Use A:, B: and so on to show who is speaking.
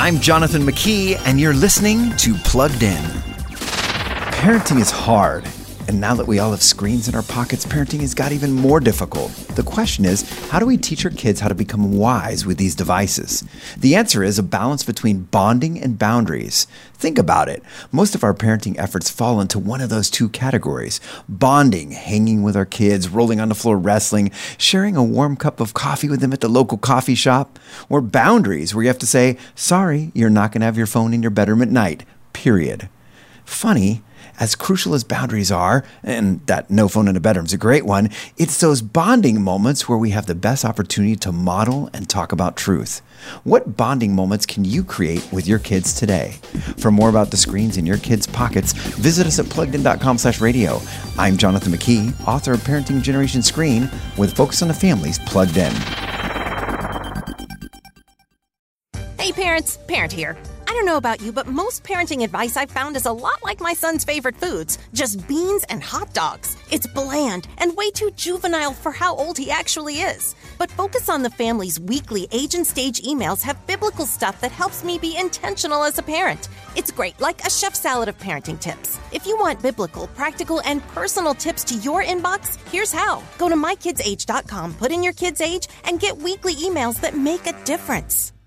A: I'm Jonathan McKee, and you're listening to Plugged In. Parenting is hard, and now that we all have screens in our pockets, parenting has got even more difficult. The question is, how do we teach our kids how to become wise with these devices? The answer is a balance between bonding and boundaries. Think about it. Most of our parenting efforts fall into one of those two categories. Bonding, hanging with our kids, rolling on the floor wrestling, sharing a warm cup of coffee with them at the local coffee shop. Or boundaries, where you have to say, sorry, you're not going to have your phone in your bedroom at night, period. Funny, as crucial as boundaries are, and that no phone in the bedroom is a great one, it's those bonding moments where we have the best opportunity to model and talk about truth. What bonding moments can you create with your kids today? For more about the screens in your kids' pockets, visit us at pluggedin.com/radio. I'm Jonathan McKee, author of Parenting Generation Screen, with Focus on the Family's Plugged In.
B: Hey parents, Parent here. I don't know about you, but most parenting advice I've found is a lot like my son's favorite foods, just beans and hot dogs. It's bland and way too juvenile for how old he actually is. But Focus on the Family's weekly age and stage emails have biblical stuff that helps me be intentional as a parent. It's great, like a chef salad of parenting tips. If you want biblical, practical, and personal tips to your inbox, here's how. Go to mykidsage.com, put in your kid's age, and get weekly emails that make a difference.